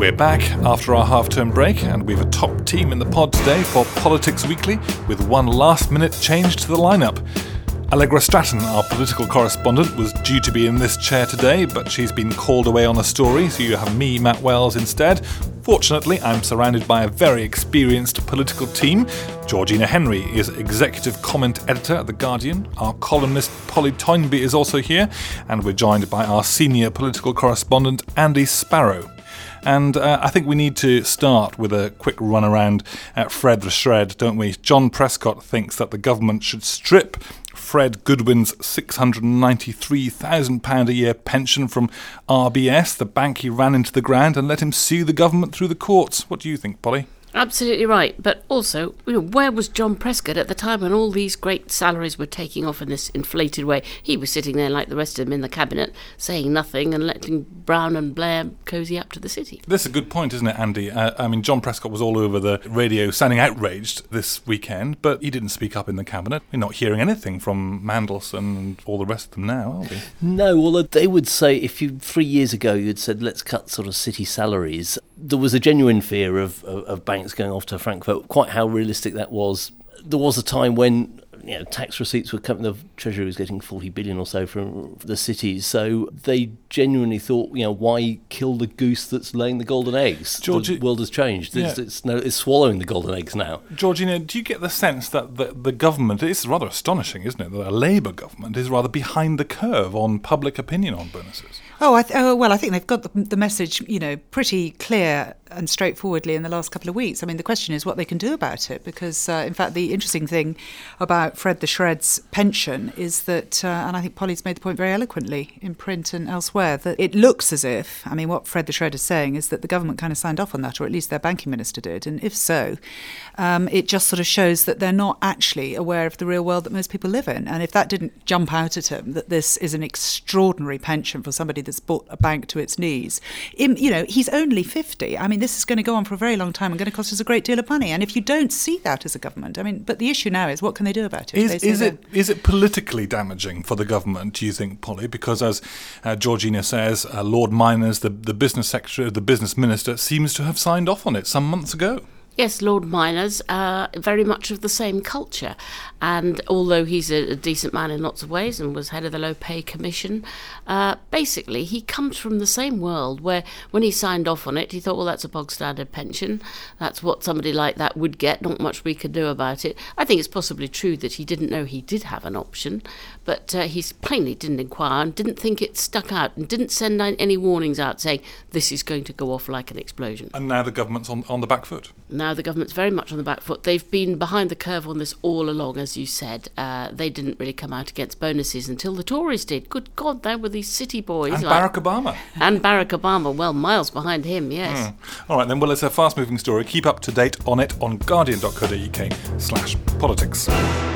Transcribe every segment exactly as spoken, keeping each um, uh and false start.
We're back after our half-term break, and we've a top team in the pod today for Politics Weekly, with one last-minute change to the lineup. Allegra Stratton, our political correspondent, was due to be in this chair today, but she's been called away on a story, so you have me, Matt Wells, instead. Fortunately, I'm surrounded by a very experienced political team. Georgina Henry is executive comment editor at The Guardian. Our columnist Polly Toynbee is also here, and we're joined by our senior political correspondent Andy Sparrow. And uh, I think we need to start with a quick run around at Fred the Shred, don't we? John Prescott thinks that the government should strip Fred Goodwin's six hundred ninety-three thousand pounds a year pension from R B S, the bank he ran into the ground, and let him sue the government through the courts. What do you think, Polly? Absolutely right. But also, you know, where was John Prescott at the time when all these great salaries were taking off in this inflated way? He was sitting there like the rest of them in the cabinet, saying nothing and letting Brown and Blair cosy up to the city. That's a good point, isn't it, Andy? Uh, I mean, John Prescott was all over the radio sounding outraged this weekend, but he didn't speak up in the cabinet. We're not hearing anything from Mandelson and all the rest of them now, are we? No, although they would say if you three years ago you'd said let's cut sort of city salaries, there was a genuine fear of, of, of banks going off to Frankfurt. Quite how realistic that was. There was a time when, you know, tax receipts were coming, the Treasury was getting forty billion or so from the cities, so they genuinely thought, you know, why kill the goose that's laying the golden eggs? Georgie, the world has changed. Yeah. It's, it's, no, it's swallowing the golden eggs now. Georgina, do you get the sense that the, the government, it's rather astonishing, isn't it, that a Labour government is rather behind the curve on public opinion on bonuses? Oh, I th- oh well, I think they've got the, the message, you know, pretty clear and straightforwardly in the last couple of weeks. I mean, the question is what they can do about it, because, uh, in fact, the interesting thing about Fred the Shred's pension is that, uh, and I think Polly's made the point very eloquently in print and elsewhere, that it looks as if, I mean, what Fred the Shred is saying is that the government kind of signed off on that, or at least their banking minister did, and if so, um, it just sort of shows that they're not actually aware of the real world that most people live in. And if that didn't jump out at him, that this is an extraordinary pension for somebody that's brought a bank to its knees, in, you know, he's only fifty. I mean, this is going to go on for a very long time and going to cost us a great deal of money. And if you don't see that as a government, I mean, but the issue now is what can they do about it? Is, is it is it politically damaging for the government, do you think, Polly? Because as uh, Georgina says, uh, Lord Miners, the, the business secretary, the business minister, seems to have signed off on it some months ago. Yes, Lord Miners, uh, very much of the same culture. And although he's a, a decent man in lots of ways and was head of the Low Pay Commission, uh, basically he comes from the same world where when he signed off on it, he thought, well, that's a bog standard pension. That's what somebody like that would get. Not much we could do about it. I think it's possibly true that he didn't know he did have an option, but uh, he plainly didn't inquire and didn't think it stuck out and didn't send any warnings out saying this is going to go off like an explosion. And now the government's on, on the back foot. Now the government's very much on the back foot. They've been behind the curve on this all along, as you said. Uh, they didn't really come out against bonuses until the Tories did. Good God, there were these city boys. And like, Barack Obama. And Barack Obama, well, miles behind him, yes. Mm. All right, then, well, it's a fast-moving story. Keep up to date on it on guardian.co.uk slash politics.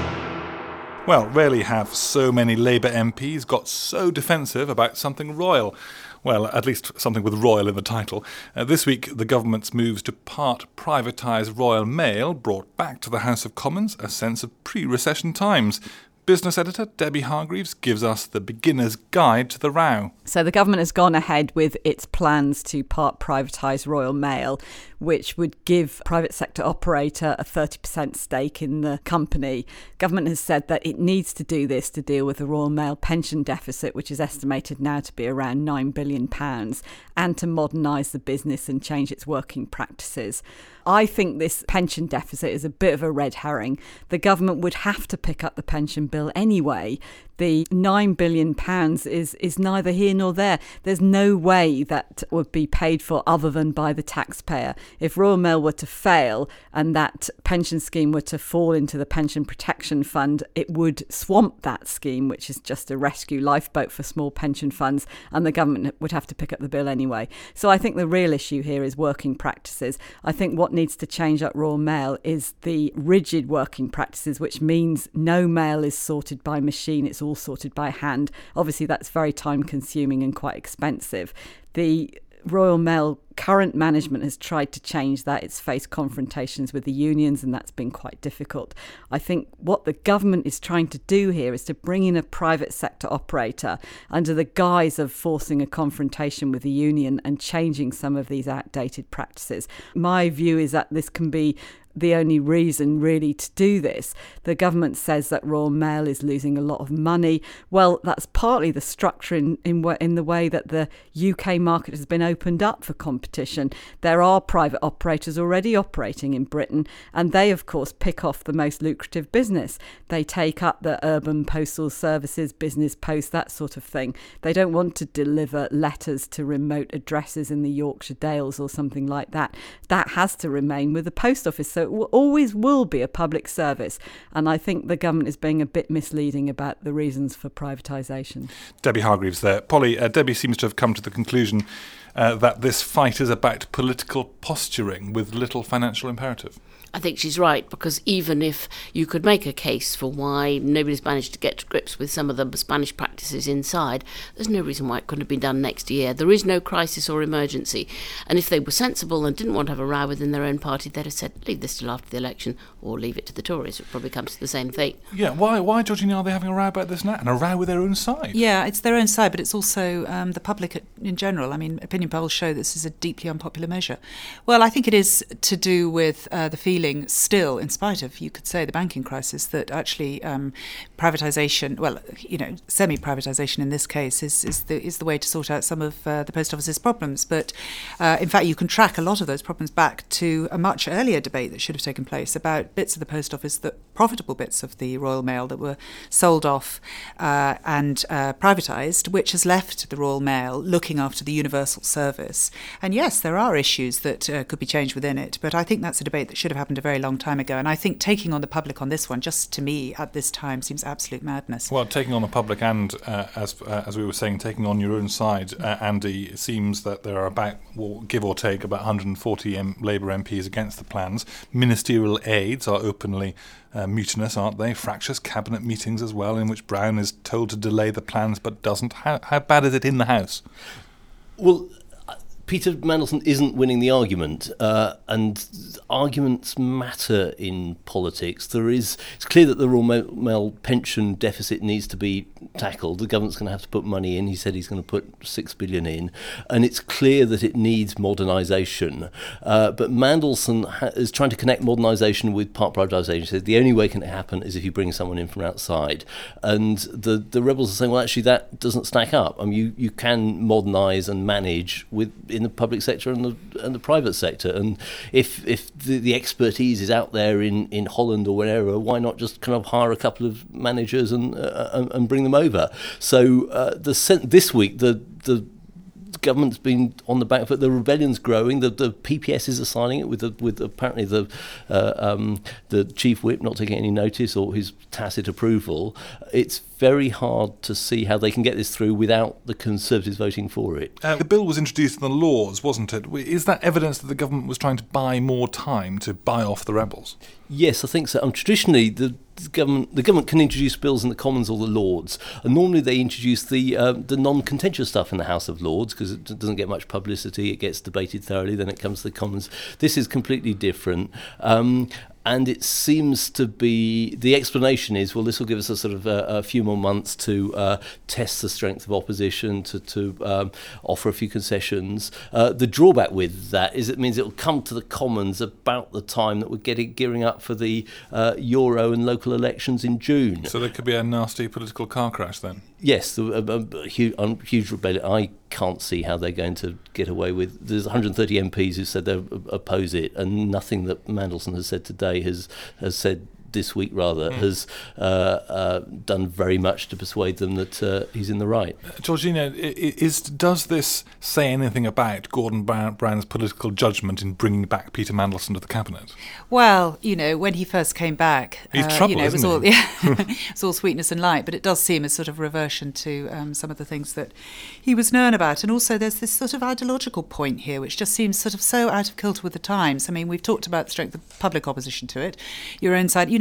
Well, rarely have so many Labour M Ps got so defensive about something royal. Well, at least something with royal in the title. Uh, this week, the government's moves to part privatise Royal Mail brought back to the House of Commons a sense of pre-recession times. Business editor Debbie Hargreaves gives us the beginner's guide to the row. So the government has gone ahead with its plans to part privatise Royal Mail, which would give private sector operator a thirty percent stake in the company. Government has said that it needs to do this to deal with the Royal Mail pension deficit, which is estimated now to be around nine billion pounds, and to modernise the business and change its working practices. I think this pension deficit is a bit of a red herring. The government would have to pick up the pension bill anyway. The nine billion pounds is, is neither here nor there. There's no way that would be paid for other than by the taxpayer. If Royal Mail were to fail and that pension scheme were to fall into the Pension Protection Fund, it would swamp that scheme, which is just a rescue lifeboat for small pension funds, and the government would have to pick up the bill anyway. So I think the real issue here is working practices. I think what needs to change at Royal Mail is the rigid working practices, which means no mail is sorted by machine, it's all sorted by hand. Obviously, that's very time consuming and quite expensive. The Royal Mail current management has tried to change that. It's faced confrontations with the unions, and that's been quite difficult. I think what the government is trying to do here is to bring in a private sector operator under the guise of forcing a confrontation with the union and changing some of these outdated practices. My view is that this can be the only reason really to do this. The government says that Royal Mail is losing a lot of money. Well, that's partly the structure in, in, in the way that the U K market has been opened up for competition. There are private operators already operating in Britain, and they, of course, pick off the most lucrative business. They take up the urban postal services, business post, that sort of thing. They don't want to deliver letters to remote addresses in the Yorkshire Dales or something like that. That has to remain with the post office. So it will, always will be a public service. And I think the government is being a bit misleading about the reasons for privatisation. Debbie Hargreaves there. Polly, uh, Debbie seems to have come to the conclusion uh, that this fight is about political posturing with little financial imperative. I think she's right, because even if you could make a case for why nobody's managed to get to grips with some of the Spanish practices inside, there's no reason why it couldn't have been done next year. There is no crisis or emergency. And if they were sensible and didn't want to have a row within their own party, they'd have said, leave this till after the election, or leave it to the Tories. It probably comes to the same thing. Yeah, why, why Georgina, are they having a row about this now? And a row with their own side? Yeah, it's their own side, but it's also um, the public in general. I mean, opinion polls show this is a deeply unpopular measure. Well, I think it is to do with uh, the feeling still, in spite of, you could say, the banking crisis, that actually um, privatisation, well, you know, semi-privatisation in this case is, is, the, is the way to sort out some of uh, the Post Office's problems. But uh, in fact, you can track a lot of those problems back to a much earlier debate that should have taken place about bits of the Post Office, that profitable bits of the Royal Mail that were sold off uh, and uh, privatised, which has left the Royal Mail looking after the universal service. And yes, there are issues that uh, could be changed within it, but I think that's a debate that should have happened a very long time ago. And I think taking on the public on this one, just to me at this time, seems absolute madness. Well, taking on the public and, uh, as uh, as we were saying, taking on your own side, uh, Andy, it seems that there are about, well, give or take, about one hundred forty M- Labour M Ps against the plans. Ministerial aides are openly uh, mutinous, aren't they? Fractious cabinet meetings as well, in which Brown is told to delay the plans but doesn't. How, how bad is it in the House? Well, Peter Mandelson isn't winning the argument, uh, and arguments matter in politics. There is, it's clear that the Royal Mail pension deficit needs to be tackled. The government's going to have to put money in. He said he's going to put six billion in, and it's clear that it needs modernisation. Uh, but Mandelson ha- is trying to connect modernisation with part privatisation. He said the only way it can happen is if you bring someone in from outside, and the the rebels are saying, well, actually that doesn't stack up. I mean, you you can modernise and manage with in the public sector and the and the private sector, and if if the, the expertise is out there in, in Holland or wherever, why not just kind of hire a couple of managers and uh, and, and bring them over? So uh, the this week the the government's been on the back foot. The rebellion's growing. The the P P S is assigning it with the, with apparently the uh, um, the chief whip not taking any notice or his tacit approval. It's very hard to see how they can get this through without the Conservatives voting for it. Uh, the bill was introduced in the Lords, wasn't it? Is that evidence that the government was trying to buy more time to buy off the rebels? Yes, I think so. Um, traditionally, the The government, the government can introduce bills in the Commons or the Lords, and normally they introduce the uh, the non-contentious stuff in the House of Lords because it doesn't get much publicity. It gets debated thoroughly, then it comes to the Commons. This is completely different. Um, And it seems to be, the explanation is, well, this will give us a sort of a, a few more months to uh, test the strength of opposition, to, to um, offer a few concessions. Uh, the drawback with that is it means it will come to the Commons about the time that we're getting gearing up for the uh, Euro and local elections in June. So there could be a nasty political car crash then? Yes, a, a, a huge, a huge rebellion. I can't see how they're going to get away with. There's one hundred thirty M Ps who said they oppose it, and nothing that Mandelson has said today has has said this week rather, mm. has uh, uh, done very much to persuade them that uh, he's in the right. Uh, Georgina, is, does this say anything about Gordon Brown's political judgment in bringing back Peter Mandelson to the cabinet? Well, you know, when he first came back, he's uh, trouble, you know, it was isn't all he? yeah, it was all sweetness and light, but it does seem a sort of reversion to um, some of the things that he was known about. And also, there's this sort of ideological point here, which just seems sort of so out of kilter with the times. I mean, we've talked about the strength of public opposition to it. Your own side, you know,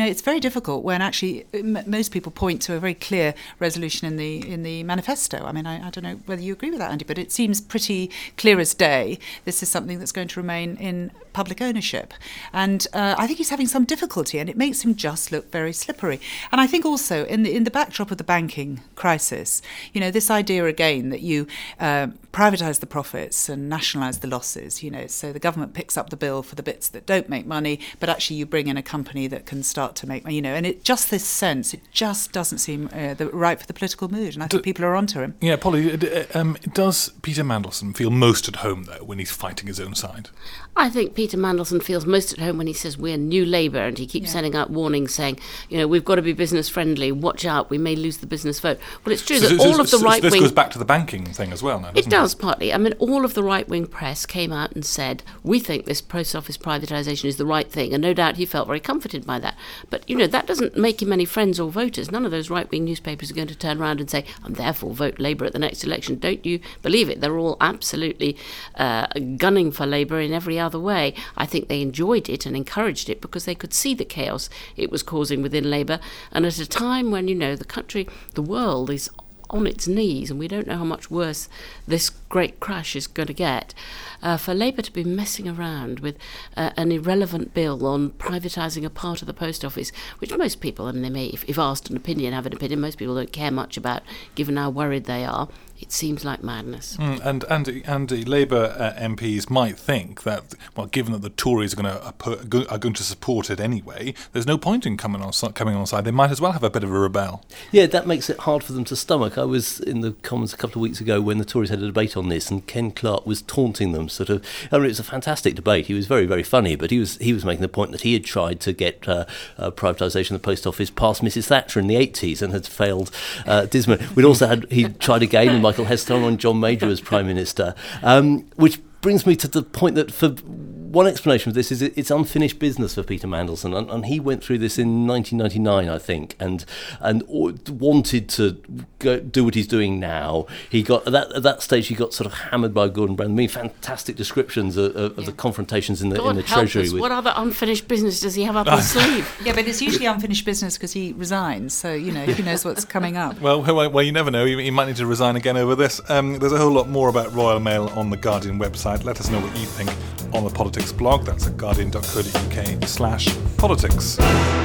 know, it's very difficult when actually m- most people point to a very clear resolution in the in the manifesto. I mean, I, I don't know whether you agree with that, Andy, but it seems pretty clear as day. This is something that's going to remain in public ownership. And uh, I think he's having some difficulty, and it makes him just look very slippery. And I think also in the, in the backdrop of the banking crisis, you know, this idea again that you uh, privatise the profits and nationalise the losses, you know, so the government picks up the bill for the bits that don't make money, but actually you bring in a company that can start to make money, you know, and it just this sense, it just doesn't seem uh, the, right for the political mood. And I think Do, people are onto him. Yeah, Polly, um, does Peter Mandelson feel most at home, though, when he's fighting his own side? I think Peter Mandelson feels most at home when he says we're New Labour, and he keeps yeah. sending out warnings saying, you know, we've got to be business friendly, watch out, we may lose the business vote. Well, it's true so, that so, all so, of the so right this wing... This goes back to the banking thing as well now, doesn't it? It does, partly. I mean, all of the right-wing press came out and said, we think this post office privatisation is the right thing, and no doubt he felt very comforted by that. But, you know, that doesn't make him any friends or voters. None of those right-wing newspapers are going to turn around and say, and therefore vote Labour at the next election. Don't you believe it? They're all absolutely uh, gunning for Labour in every other way. I think they enjoyed it and encouraged it because they could see the chaos it was causing within Labour. And at a time when, you know, the country, the world is on its knees and we don't know how much worse this great crash is going to get, uh, for Labour to be messing around with uh, an irrelevant bill on privatising a part of the post office, which most people, I mean, they may, if, if asked an opinion, have an opinion, most people don't care much about, given how worried they are. It seems like madness. Mm, and and and the Labour uh, M Ps might think that, well, given that the Tories are going to are going to support it anyway, there's no point in coming on coming on side. They might as well have a bit of a rebel. Yeah, that makes it hard for them to stomach. I was in the Commons a couple of weeks ago when the Tories had a debate on this, and Ken Clarke was taunting them. Sort of, I mean, it was a fantastic debate. He was very, very funny, but he was he was making the point that he had tried to get uh, uh, privatisation of the post office past Missus Thatcher in the eighties and had failed uh, dismally. We'd also had he tried again, and Michael Heseltine on John Major as Prime Minister, um, which brings me to the point that for one explanation of this is it's unfinished business for Peter Mandelson, and, and he went through this in nineteen ninety-nine, I think, and and wanted to go, do what he's doing now. He got at that, at that stage he got sort of hammered by Gordon Brown. I mean, fantastic descriptions of, of, yeah. of the confrontations in the God in the help Treasury. Us. With, what other unfinished business does he have up his sleeve? Yeah, but it's usually unfinished business because he resigns, so you know who knows what's coming up. Well, well, well you never know. He, he might need to resign again over this. Um, there's a whole lot more about Royal Mail on the Guardian website. Let us know what you think on the Politics blog. That's at guardian.co.uk slash politics.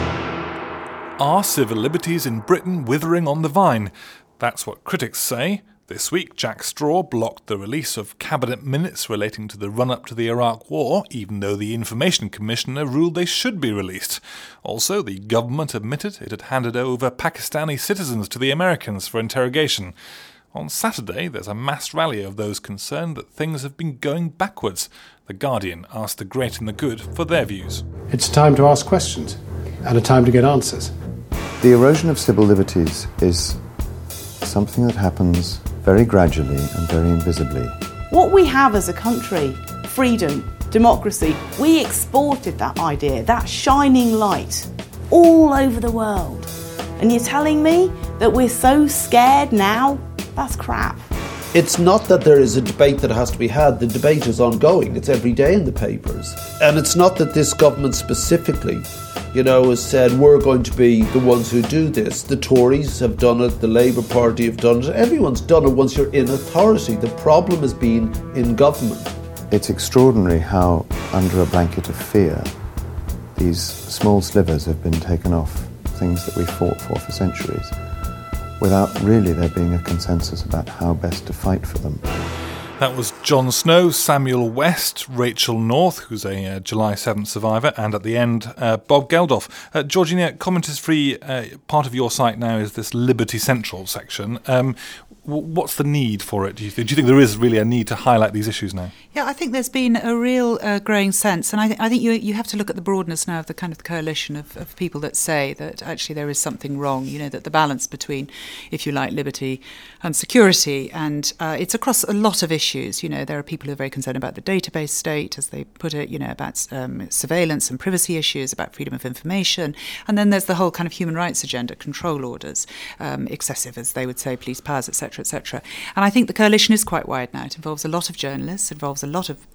Are civil liberties in Britain withering on the vine? That's what critics say. This week, Jack Straw blocked the release of cabinet minutes relating to the run-up to the Iraq War, even though the Information Commissioner ruled they should be released. Also, the government admitted it had handed over Pakistani citizens to the Americans for interrogation. On Saturday, there's a mass rally of those concerned that things have been going backwards. The Guardian asked the great and the good for their views. It's a time to ask questions and a time to get answers. The erosion of civil liberties is something that happens very gradually and very invisibly. What we have as a country, freedom, democracy, we exported that idea, that shining light, all over the world. And you're telling me that we're so scared now? That's crap. It's not that there is a debate that has to be had. The debate is ongoing. It's every day in the papers. And it's not that this government specifically, you know, has said we're going to be the ones who do this. The Tories have done it. The Labour Party have done it. Everyone's done it once you're in authority. The problem has been in government. It's extraordinary how, under a blanket of fear, these small slivers have been taken off things that we fought for for centuries, without really there being a consensus about how best to fight for them. That was Jon Snow, Samuel West, Rachel North, who's a uh, July seventh survivor, and at the end, uh, Bob Geldof. Uh, Georgina, Comment is Free, uh, part of your site now is this Liberty Central section. Um, What's the need for it? Do you, th- do you think there is really a need to highlight these issues now? Yeah, I think there's been a real uh, growing sense, and I, th- I think you you have to look at the broadness now of the kind of coalition of, of people that say that actually there is something wrong, you know, that the balance between, if you like, liberty and security, and uh, it's across a lot of issues. You know, there are people who are very concerned about the database state, as they put it, you know, about um, surveillance and privacy issues, about freedom of information, and then there's the whole kind of human rights agenda, control orders, um, excessive, as they would say, police powers, et cetera, et cetera. And I think the coalition is quite wide now. It involves a lot of journalists, it involves a lot of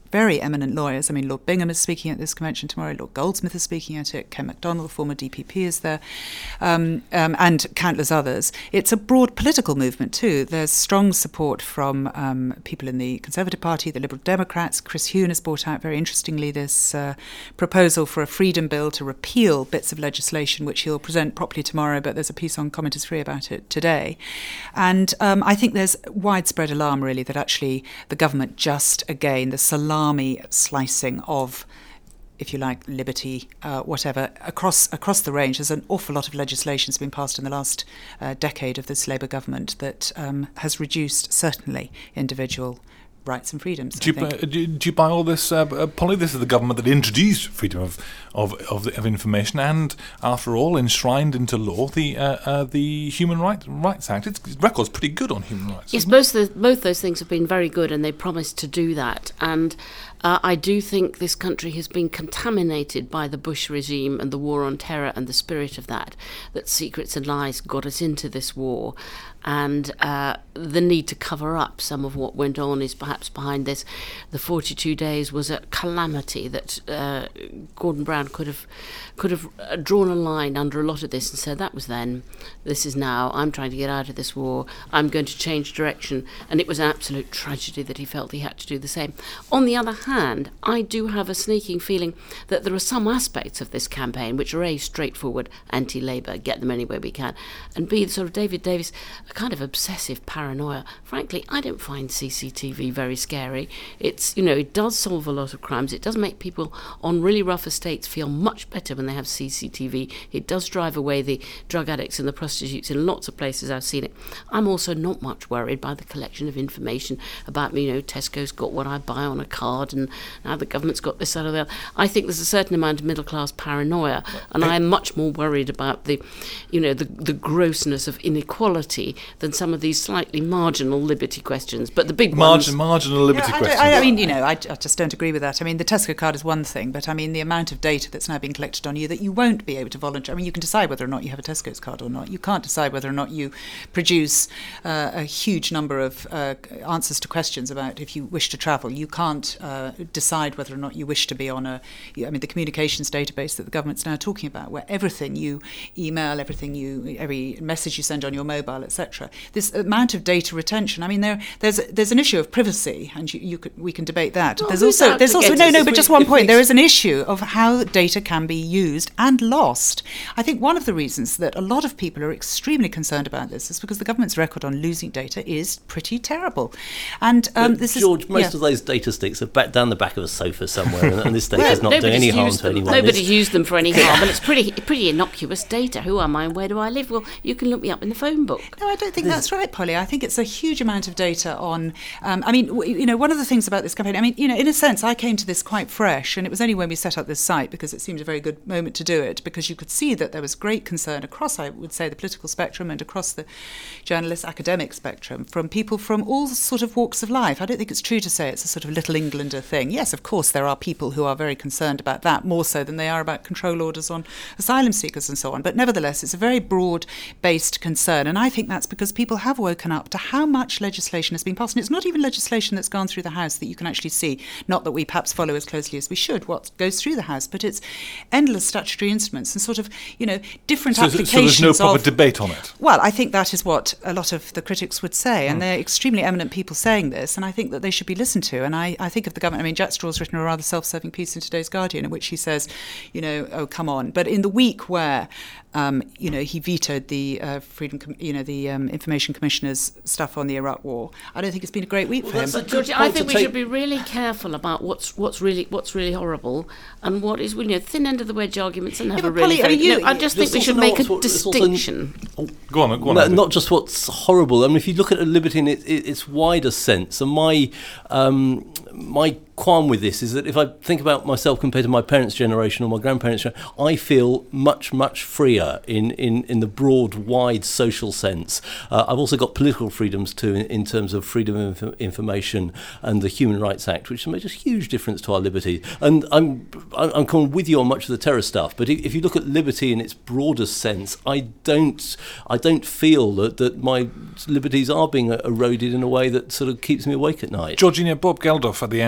very eminent lawyers. I mean, Lord Bingham is speaking at this convention tomorrow, Lord Goldsmith is speaking at it, Ken MacDonald, former D P P, is there, um, um, and countless others. It's a broad political movement too. There's strong support from um, people in the Conservative Party, the Liberal Democrats. Chris Huhne has brought out, very interestingly, this uh, proposal for a freedom bill to repeal bits of legislation, which he'll present properly tomorrow, but there's a piece on Commenters Free about it today. And um, I think there's widespread alarm, really, that actually the government just, again, the salami slicing of, if you like, liberty, uh, whatever, across across the range. There's an awful lot of legislation that's been passed in the last uh, decade of this Labour government that um, has reduced, certainly, individual rights and freedoms. Do you, buy, do, do you buy all this, uh, Polly? This is the government that introduced freedom of of, of, of information, and after all, enshrined into law the uh, uh, the Human Right, Rights Act. Its record's pretty good on human rights. Yes, both the, both those things have been very good, and they promised to do that. And uh, I do think this country has been contaminated by the Bush regime and the war on terror and the spirit of that. That secrets and lies got us into this war. And uh, the need to cover up some of what went on is perhaps behind this. The forty-two days was a calamity that uh, Gordon Brown could have could have drawn a line under a lot of this and said, that was then, this is now, I'm trying to get out of this war, I'm going to change direction. And it was an absolute tragedy that he felt he had to do the same. On the other hand, I do have a sneaking feeling that there are some aspects of this campaign which are A, straightforward, anti-Labour, get them any way we can, and B, sort of David Davis, a kind of obsessive paranoia. Frankly, I don't find C C T V very scary. It's, you know, it does solve a lot of crimes. It does make people on really rough estates feel much better when they have C C T V. It does drive away the drug addicts and the prostitutes in lots of places I've seen it. I'm also not much worried by the collection of information about, you know, Tesco's got what I buy on a card and now the government's got this, that or the other. I think there's a certain amount of middle-class paranoia, and I am much more worried about the, you know, the, the grossness of inequality than some of these slightly marginal liberty questions. But the big Margin, ones... Marginal liberty yeah, questions. I, I, I mean, you know, I, I just don't agree with that. I mean, the Tesco card is one thing, but I mean, the amount of data that's now being collected on you that you won't be able to volunteer. I mean, you can decide whether or not you have a Tesco's card or not. You can't decide whether or not you produce uh, a huge number of uh, answers to questions about if you wish to travel. You can't uh, decide whether or not you wish to be on a, I mean, the communications database that the government's now talking about, where everything you email, everything you, every message you send on your mobile, et cetera. This amount of data retention. I mean, there, there's there's an issue of privacy, and you, you could, we can debate that. Well, there's also there's also no no, but just we, one point. There is an issue of how data can be used and lost. I think one of the reasons that a lot of people are extremely concerned about this is because the government's record on losing data is pretty terrible. And um, but this George, is most yeah. of those data sticks are back down the back of a sofa somewhere, and, and this data well, is not doing any harm to them. anyone. Nobody It's, used them for any harm, and it's pretty pretty innocuous data. Who am I and where do I live? Well, you can look me up in the phone book. No, I don't think that's right, Polly. I think it's a huge amount of data on, um, I mean, w- you know, one of the things about this campaign, I mean, you know, in a sense, I came to this quite fresh, and it was only when we set up this site, because it seemed a very good moment to do it, because you could see that there was great concern across, I would say, the political spectrum and across the journalist academic spectrum from people from all sort of walks of life. I don't think it's true to say it's a sort of Little Englander thing. Yes, of course, there are people who are very concerned about that, more so than they are about control orders on asylum seekers and so on. But nevertheless, it's a very broad-based concern, and I think that's because people have woken up to how much legislation has been passed. And it's not even legislation that's gone through the House that you can actually see, not that we perhaps follow as closely as we should what goes through the House, but it's endless statutory instruments and sort of, you know, different so, applications. So there's no proper of, debate on it? Well, I think that is what a lot of the critics would say, and mm. they're extremely eminent people saying this, and I think that they should be listened to. And I, I think of the government, I mean, Jack Straw's written a rather self-serving piece in today's Guardian in which he says, you know, oh, come on. But in the week where, um, you know, he vetoed the uh, Freedom, Com- you know, the um, Information Commissioner's stuff on the Iraq War, I don't think it's been a great week well, for him. But Georgie, I think we take... should be really careful about what's what's really what's really horrible and what is, you know, thin end of the wedge arguments are never yeah, really. Polly, I, mean, you, no, I just think we should make a what, distinction. Also, oh, go on, go on. No, not just what's horrible. I mean, if you look at liberty in it, it, its wider sense, and my um, my qualm with this is that if I think about myself compared to my parents' generation or my grandparents' generation, I feel much, much freer in, in, in the broad, wide social sense. Uh, I've also got political freedoms too in, in terms of freedom of inf- information and the Human Rights Act, which makes a huge difference to our liberty. And I'm I'm coming with you on much of the terror stuff, but if you look at liberty in its broadest sense, I don't I don't feel that, that my liberties are being eroded in a way that sort of keeps me awake at night. Georgina, Bob Geldof at the end of that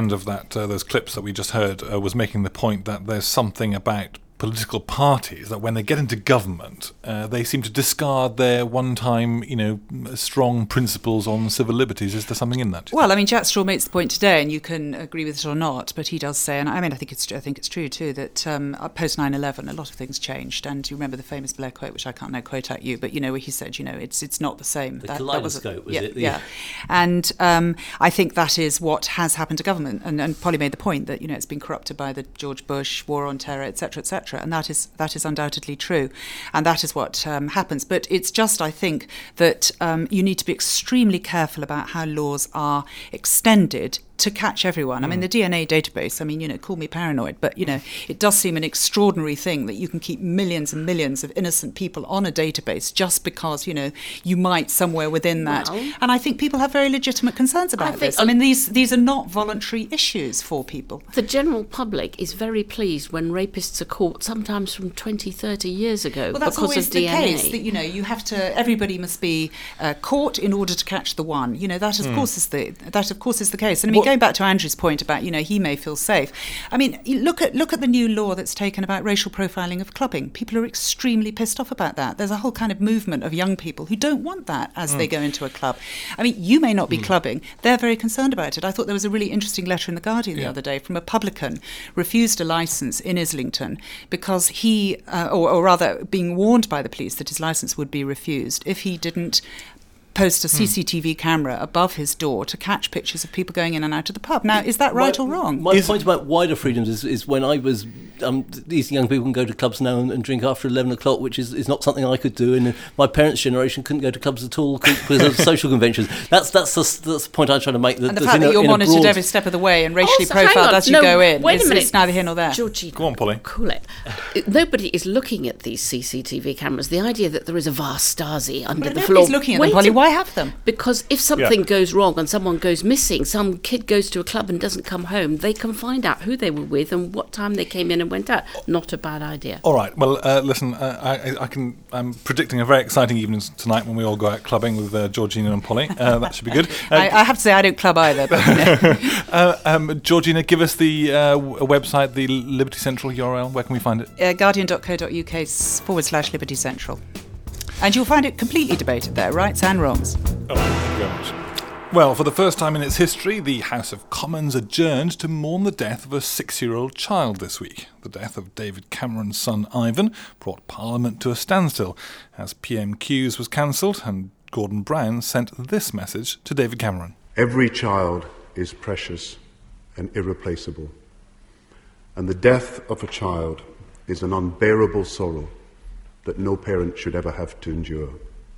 that uh, those clips that we just heard uh, was making the point that there's something about political parties that when they get into government, uh, they seem to discard their one-time, you know, strong principles on civil liberties. Is there something in that? Well, I mean, Jack Straw makes the point today, and you can agree with it or not, but he does say, and I mean, I think it's I think it's true too, that um, post nine eleven, a lot of things changed. And you remember the famous Blair quote, which I can't now quote at you, but you know, where he said, you know, it's it's not the same. The that, kaleidoscope, that was, a, was yeah, it? Yeah. And um, I think that is what has happened to government. And, and Polly made the point that, you know, it's been corrupted by the George Bush war on terror, et cetera, et cetera. And that is that is undoubtedly true, and that is what um, happens. But it's just, I think, that um, you need to be extremely careful about how laws are extended to catch everyone. I mean, the D N A database, I mean, you know, call me paranoid, but, you know, it does seem an extraordinary thing that you can keep millions and millions of innocent people on a database just because, you know, you might somewhere within that. Well, and I think people have very legitimate concerns about I think, this. I mean, these these are not voluntary issues for people. The general public is very pleased when rapists are caught, sometimes from twenty, thirty years ago, well, that's because always of the D N A. case, that, you know, you have to, everybody must be uh, caught in order to catch the one. You know, that of Mm. course is the that of course is the case. And I mean, What- going back to Andrew's point about, you know, he may feel safe. I mean, you look at look at the new law that's taken about racial profiling of clubbing. People are extremely pissed off about that. There's a whole kind of movement of young people who don't want that as they go into a club. I mean, you may not be clubbing. They're very concerned about it. I thought there was a really interesting letter in The Guardian the Yeah. other day from a publican refused a licence in Islington because he, uh, or, or rather being warned by the police that his licence would be refused if he didn't post a C C T V camera above his door to catch pictures of people going in and out of the pub. Now, is that right my, or wrong? My point about wider freedoms is, is when I was, um, these young people can go to clubs now and, and drink after eleven o'clock, which is, is not something I could do. And my parents' generation couldn't go to clubs at all because of social conventions. That's that's the, that's the point I'm trying to make. That And the there's fact in that a- you're in a monitored broad- every step of the way and racially Also, hang profiled on, as you no, go in. Wait it's, a minute. it's neither here nor there. Georgie, Go on, Polly. Cool it. Nobody is looking at these C C T V cameras. The idea that there is a vast Stasi under But the nobody's floor. looking at Wait them, Polly. a- Why have them? Because if something Yeah. goes wrong and someone goes missing, some kid goes to a club and doesn't come home, they can find out who they were with and what time they came in and went out. Not a bad idea. All right. Well, uh, listen. Uh, I, I can. I'm predicting a very exciting evening tonight when we all go out clubbing with uh, Georgina and Polly. Uh, that should be good. Uh, I, I have to say I don't club either. But, you know. uh, um, Georgina, give us the uh, w- website, the Liberty Central U R L. Where can we find it? uh, guardian dot co dot uk forward slash Liberty Central. And you'll find it completely debated there, rights and wrongs. All right. Thank you very much. Well, for the first time in its history, the House of Commons adjourned to mourn the death of a six-year-old child this week. The death of David Cameron's son Ivan brought Parliament to a standstill as P M Qs was cancelled and Gordon Brown sent this message to David Cameron. Every child is precious and irreplaceable, and the death of a child is an unbearable sorrow that no parent should ever have to endure.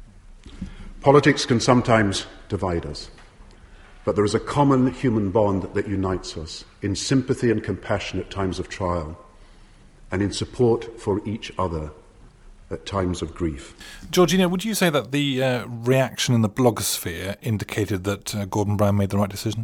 Politics can sometimes divide us, but there is a common human bond that unites us in sympathy and compassion at times of trial, and in support for each other at times of grief. Georgina, would you say that the uh, reaction in the blogosphere indicated that uh, Gordon Brown made the right decision?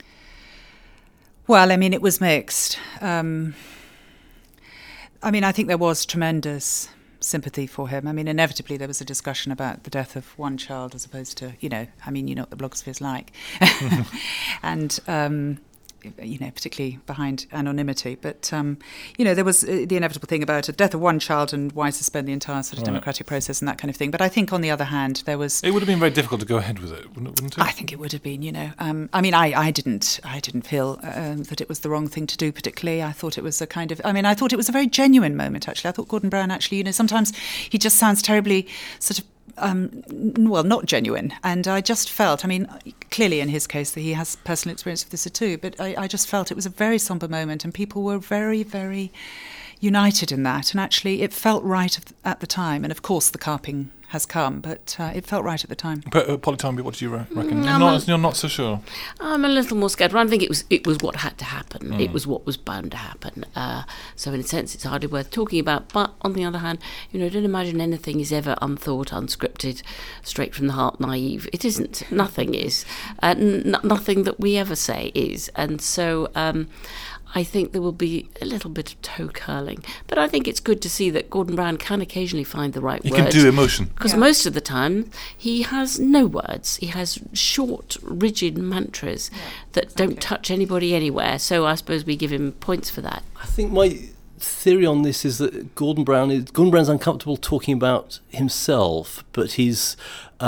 Well, I mean, it was mixed. Um, I mean, I think there was tremendous sympathy for him. I mean, inevitably there was a discussion about the death of one child as opposed to, you know, I mean, you know what the blogosphere's like. and, um, you know, particularly behind anonymity. But, um, you know, there was uh, the inevitable thing about a death of one child and why suspend the entire sort of Right. democratic process and that kind of thing. But I think, on the other hand, there was... It would have been very difficult to go ahead with it, wouldn't it? Wouldn't it? I think it would have been, you know. Um, I mean, I, I didn't, I didn't feel um, that it was the wrong thing to do. Particularly, I thought it was a kind of. I mean, I thought it was a very genuine moment. Actually, I thought Gordon Brown. Actually, you know, sometimes he just sounds terribly sort of. Um, n- well, not genuine. And I just felt, I mean, clearly in his case that he has personal experience of this too, but I, I just felt it was a very sombre moment and people were very, very united in that. And actually it felt right at the time. And of course the carping has come, but uh, it felt right at the time. But, uh, Polly Toynbee, what do you re- reckon? Mm, you're, I'm not, a- you're not so sure. I'm a little more scared. I think it was it was what had to happen. Mm. It was what was bound to happen. Uh, so in a sense, it's hardly worth talking about. But on the other hand, you know, don't imagine anything is ever unthought, unscripted, straight from the heart, naive. It isn't. Nothing is. Uh, n- nothing that we ever say is. And so. Um, I think there will be a little bit of toe curling. But I think it's good to see that Gordon Brown can occasionally find the right he words. He can do emotion. Because Yeah. most of the time, he has no words. He has short, rigid mantras Yeah, that exactly. don't touch anybody anywhere. So I suppose we give him points for that. I think my theory on this is that Gordon Brown is Gordon Brown's uncomfortable talking about himself, but he's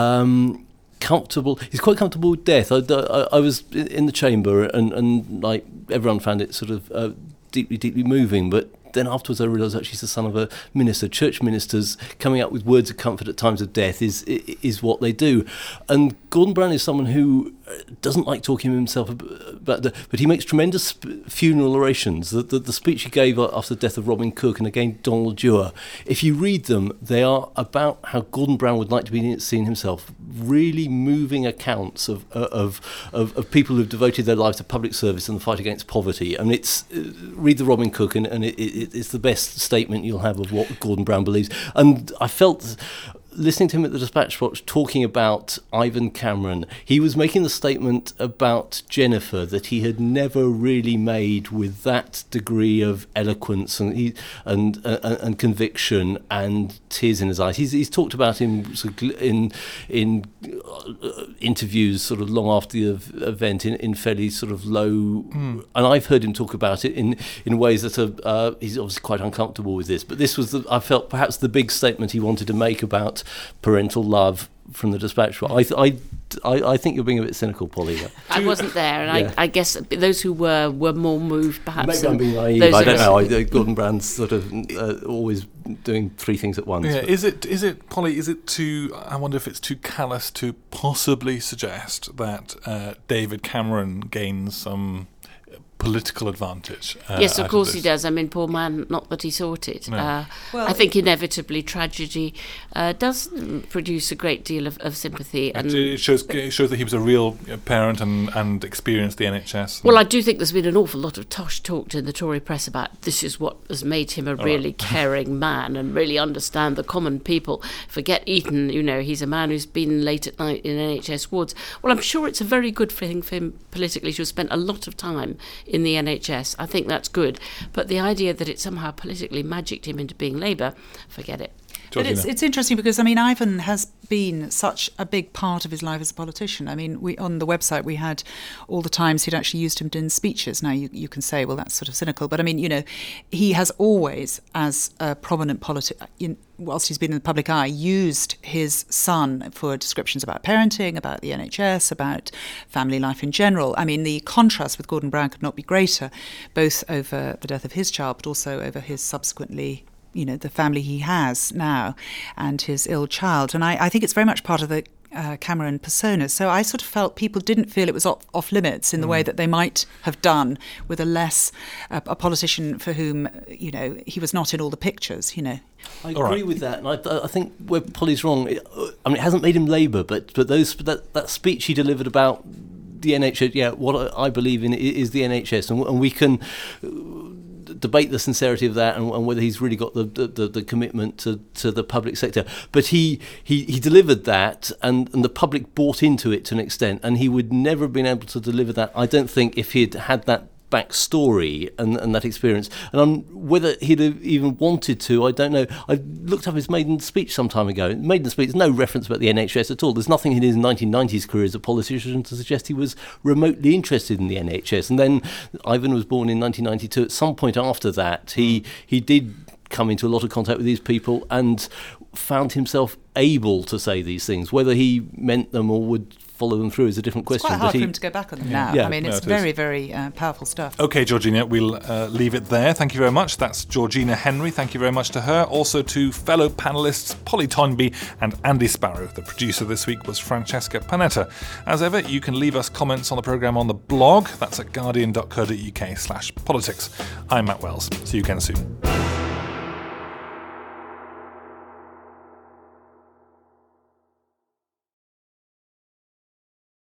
um, comfortable. He's quite comfortable with death. I, I, I was in the chamber, and, and like everyone found it sort of uh, deeply, deeply moving, but. Then afterwards I realised actually he's the son of a minister. Church ministers coming out with words of comfort at times of death is is what they do. And Gordon Brown is someone who doesn't like talking himself about the, but he makes tremendous funeral orations. The, the, the speech he gave after the death of Robin Cook and again Donald Dewar, if you read them, they are about how Gordon Brown would like to be seen himself. Really moving accounts of of, of, of people who've devoted their lives to public service and the fight against poverty. I mean, it's uh, read the Robin Cook and, and it, it it's the best statement you'll have of what Gordon Brown believes. And I felt, listening to him at the Dispatch Box talking about Ivan Cameron, he was making the statement about Jennifer that he had never really made with that degree of eloquence and he, and, uh, and conviction and tears in his eyes. He's, he's talked about him sort of in in uh, interviews sort of long after the ev- event in, in fairly sort of low, mm. and I've heard him talk about it in, in ways that are, uh, he's obviously quite uncomfortable with this, but this was, the, I felt, perhaps the big statement he wanted to make about parental love from the Dispatch. I, th- I, I, I think you're being a bit cynical, Polly. I wasn't there, and Yeah. I, I guess those who were were more moved, perhaps. Maybe than I'm being naive. those I of don't us- know. I, Gordon Brown's sort of uh, always doing three things at once. Yeah, but- is it, is it, Polly, is it too, I wonder if it's too callous to possibly suggest that uh, David Cameron gains some political advantage? Uh, Yes, out of course this? he does. I mean, poor man, not that he sought it. No. Uh, Well, I think inevitably tragedy uh, does produce a great deal of, of sympathy. And It shows, it shows that he was a real parent and, and experienced the N H S. well, I do think there's been an awful lot of tosh talked in the Tory press about this is what has made him a right. really caring man and really understand the common people. Forget Eton, you know, he's a man who's been late at night in N H S wards. Well, I'm sure it's a very good thing for him politically to have spent a lot of time in the N H S. I think that's good. But the idea that it somehow politically magicked him into being Labour, forget it. But it's, it's interesting because, I mean, Ivan has been such a big part of his life as a politician. I mean, we on the website we had all the times he'd actually used him in speeches. Now, you, you can say, well, that's sort of cynical. But, I mean, you know, he has always, as a prominent politician, whilst he's been in the public eye, used his son for descriptions about parenting, about the N H S, about family life in general. I mean, the contrast with Gordon Brown could not be greater, both over the death of his child, but also over his subsequently, you know, the family he has now and his ill child. And I, I think it's very much part of the uh, Cameron persona. So I sort of felt people didn't feel it was off, off limits in the mm. way that they might have done with a less, uh, a politician for whom, you know, he was not in all the pictures, you know. I agree right. with that, and I, I think where Polly's wrong, it, I mean, it hasn't made him Labour, but but those that, that speech he delivered about the N H S, yeah, what I believe in is the N H S, and, and we can debate the sincerity of that and, and whether he's really got the, the, the commitment to, to the public sector. But he, he, he delivered that, and, and the public bought into it to an extent, and he would never have been able to deliver that, I don't think, if he'd had that backstory and, and that experience. And um, whether he'd have even wanted to, I don't know. I looked up his maiden speech some time ago. Maiden speech, there's no reference about the N H S at all. There's nothing in his nineteen nineties career as a politician to suggest he was remotely interested in the N H S. And then Ivan was born in nineteen ninety-two. At some point after that, he he did come into a lot of contact with these people and found himself able to say these things. Whether he meant them or would follow them through is a different question. It's quite hard but he, for him to go back on them yeah. now. Yeah. I mean, No, it's it very, is. very uh, powerful stuff. OK, Georgina, we'll uh, leave it there. Thank you very much. That's Georgina Henry. Thank you very much to her. Also to fellow panellists Polly Toynbee and Andy Sparrow. The producer this week was Francesca Panetta. As ever, you can leave us comments on the programme on the blog. That's at guardian dot co dot uk slash politics. I'm Matt Wells. See you again soon.